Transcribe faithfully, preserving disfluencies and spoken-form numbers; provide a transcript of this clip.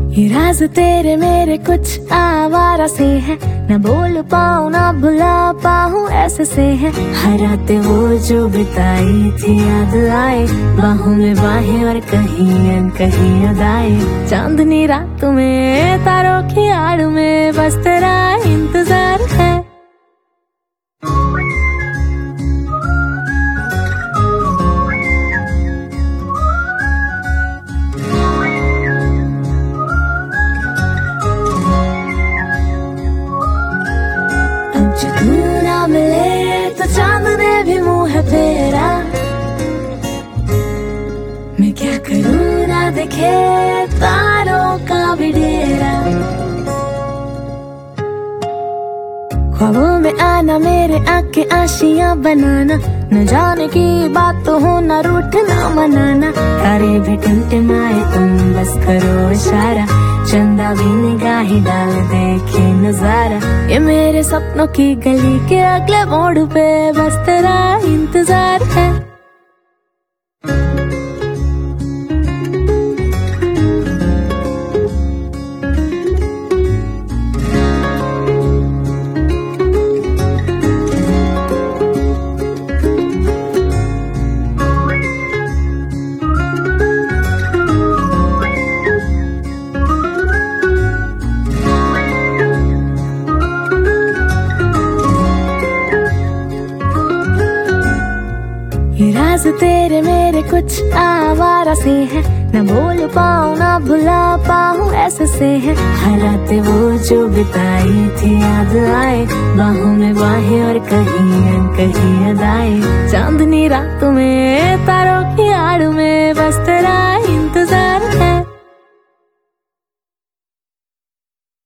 ये राज तेरे मेरे कुछ आवारा से है, न बोल पाऊँ ना भुला पाऊँ ऐसे से है। हर रात वो जो बिताई थी याद आए, बाहों में बाहें और कहीं कहीं अदाएं। चांदनी रात में तारों की आड़ में बस तेरा इंतजार है। तू ना मिले तो चांद ने भी मुंह है फेरा, मैं क्या करूँ ना दिखे तारों का भी डेरा। ख्वाबों में आना मेरे आके आशियां बनाना, न जाने की बात तो हो ना रूठना मनाना। तारे भी टिमटिमाए तुम बस करो इशारा, चंदा भी निगाही डाल देखे नजारा। ये मेरे सपनों की गली के अगले मोड़ पे बस तेरा इंतजार है। ये राज तेरे मेरे कुछ आवारा से है, न बोल पाऊँ ना भुला पाऊँ ऐसे से है। हर रात वो जो बिताई थी याद आए, बाहों में बाहें और कहीं कहीं अदाएं। चांदनी रात में तारों की आड़ में